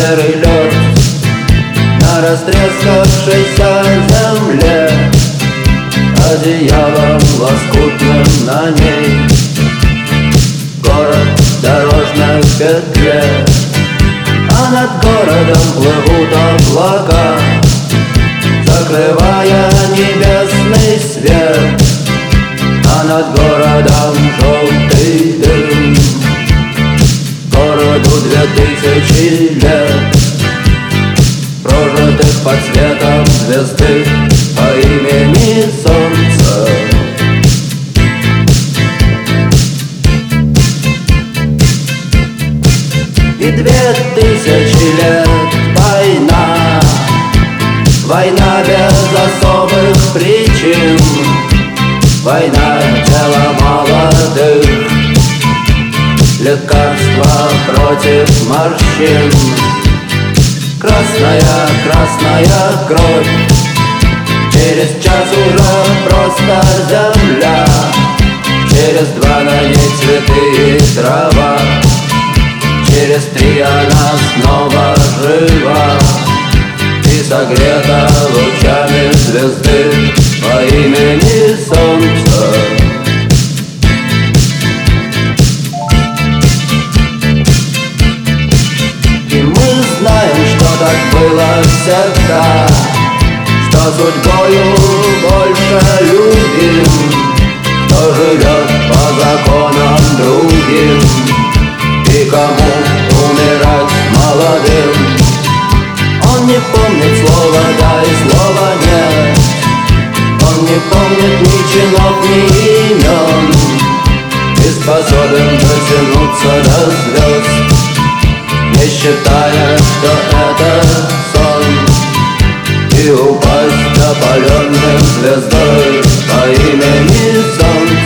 серый лед на растрескавшейся земле, одеялом лоскутным на ней город в дорожной петле. А над городом плывут облака, закрывая небесный свет. А над городом желтый дым, городу 2000 лет, прожитых под светом звезды по имени Солнце. И 2000 лет война, война без особых причин, война тела молодых, лекарства против морщин. Красная, красная кровь, через час уже просто земля, через 2 на ней цветы и трава, через 3 она снова жива и согрета лучами звезды по имени Солнце. И мы знаем, что так было всегда, что судьбою больше любим, кто живет по законам другим, и кому умирать молодым. Он не помнит слова «да» и слова «нет», он не помнит ни чинов, ни имен, и способен дотянуться до звезд, не считая, что это сон, и упасть опаленным звездой по имени Солнце.